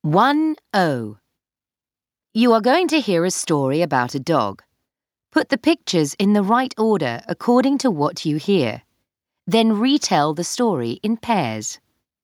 1-0. You are going to hear a story about a dog. Put the pictures in the right order according to what you hear. Then retell the story in pairs.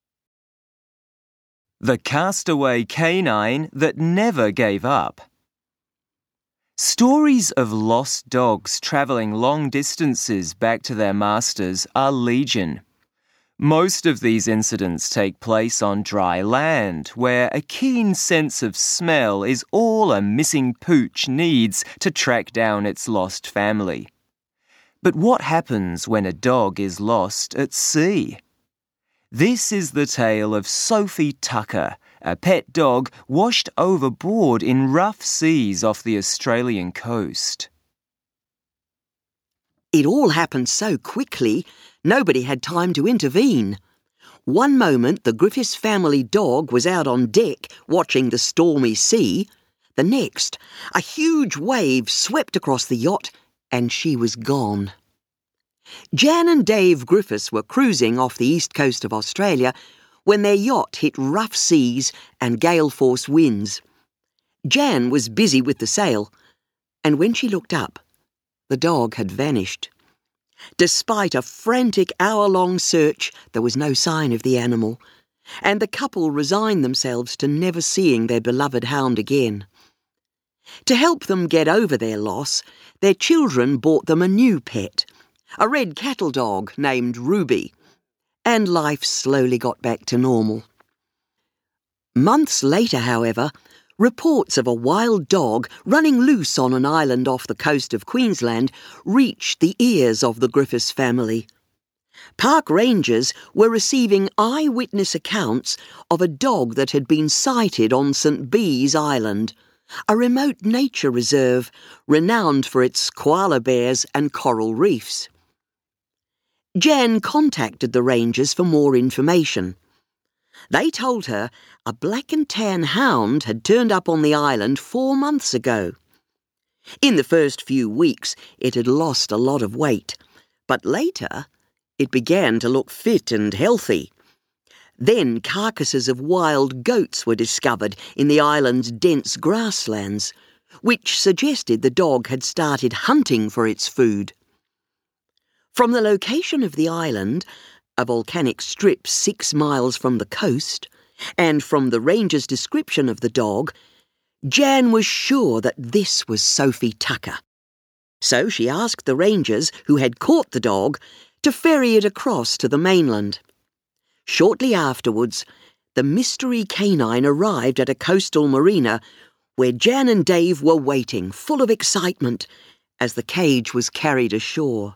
The castaway canine that never gave up. Stories of lost dogs travelling long distances back to their masters are legion. Most of these incidents take place on dry land, where a keen sense of smell is all a missing pooch needs to track down its lost family. But what happens when a dog is lost at sea? This is the tale of Sophie Tucker, a pet dog washed overboard in rough seas off the Australian coast. It all happened so quickly, nobody had time to intervene. One moment the Griffiths family dog was out on deck watching the stormy sea. The next, a huge wave swept across the yacht and she was gone. Jan and Dave Griffiths were cruising off the east coast of Australia when their yacht hit rough seas and gale-force winds. Jan was busy with the sail, and when she looked up, the dog had vanished. Despite a frantic hour-long search, there was no sign of the animal, and the couple resigned themselves to never seeing their beloved hound again. To help them get over their loss, their children bought them a new pet, a red cattle dog named Ruby, and life slowly got back to normal. Months later, however, reports of a wild dog running loose on an island off the coast of Queensland reached the ears of the Griffiths family. Park rangers were receiving eyewitness accounts of a dog that had been sighted on St. Bees Island, a remote nature reserve renowned for its koala bears and coral reefs. Jan contacted the rangers for more information. They told her a black and tan hound had turned up on the island 4 months ago. In the first few weeks, it had lost a lot of weight, but later it began to look fit and healthy. Then carcasses of wild goats were discovered in the island's dense grasslands, which suggested the dog had started hunting for its food. From the location of the island, a volcanic strip 6 miles from the coast, and from the ranger's description of the dog, Jan was sure that this was Sophie Tucker. So she asked the rangers who had caught the dog to ferry it across to the mainland. Shortly afterwards, the mystery canine arrived at a coastal marina where Jan and Dave were waiting, full of excitement, as the cage was carried ashore.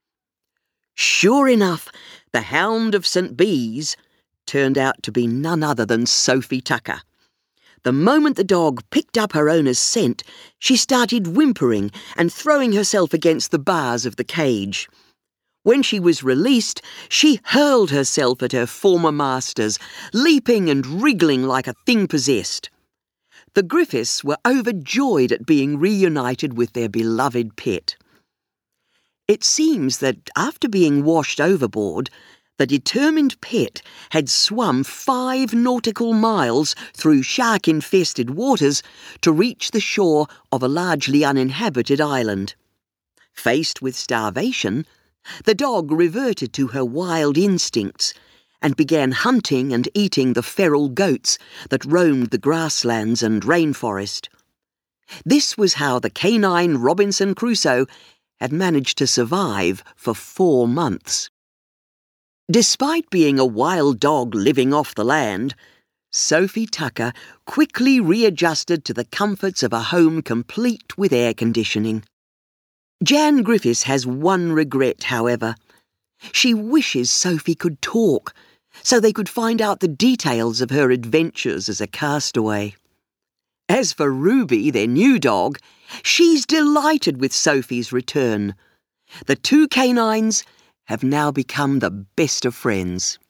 Sure enough, the hound of St. Bees turned out to be none other than Sophie Tucker. The moment the dog picked up her owner's scent, she started whimpering and throwing herself against the bars of the cage. When she was released, she hurled herself at her former masters, leaping and wriggling like a thing possessed. The Griffiths were overjoyed at being reunited with their beloved pet. It seems that after being washed overboard, the determined pet had swum 5 nautical miles through shark-infested waters to reach the shore of a largely uninhabited island. Faced with starvation, the dog reverted to her wild instincts and began hunting and eating the feral goats that roamed the grasslands and rainforest. This was how the canine Robinson Crusoe had managed to survive for 4 months. Despite being a wild dog living off the land, Sophie Tucker quickly readjusted to the comforts of a home complete with air conditioning. Jan Griffiths has one regret, however. She wishes Sophie could talk, so they could find out the details of her adventures as a castaway. As for Ruby, their new dog, she's delighted with Sophie's return. The 2 canines have now become the best of friends.